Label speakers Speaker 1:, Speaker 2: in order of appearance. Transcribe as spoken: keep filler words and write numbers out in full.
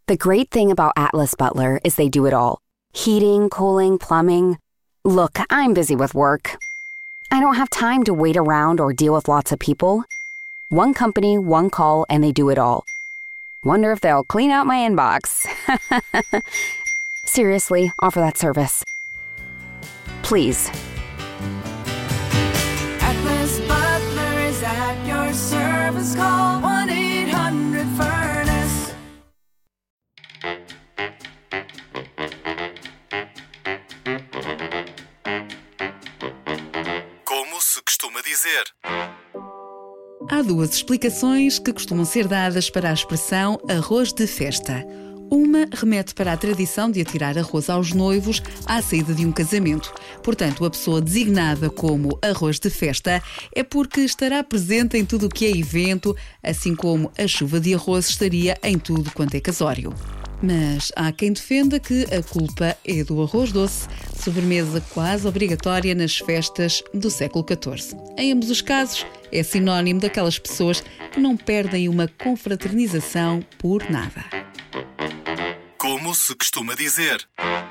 Speaker 1: The great thing about Atlas Butler is they do it all. Heating, cooling, plumbing. Look, I'm busy with work. I don't have time to wait around or deal with lots of people. One company, one call, and they do it all. Wonder if they'll clean out my inbox. Seriously, offer that service. Please.
Speaker 2: Atlas Butler is at your service. Call one eight hundred furnace.
Speaker 3: Como se costuma dizer.
Speaker 4: Há duas explicações que costumam ser dadas para a expressão arroz de festa. Uma remete para a tradição de atirar arroz aos noivos à saída de um casamento. Portanto, a pessoa designada como arroz de festa é porque estará presente em tudo o que é evento, assim como a chuva de arroz estaria em tudo quanto é casório. Mas há quem defenda que a culpa é do arroz doce, sobremesa quase obrigatória nas festas do século catorze. Em ambos os casos, é sinónimo daquelas pessoas que não perdem uma confraternização por nada.
Speaker 3: Como se costuma dizer.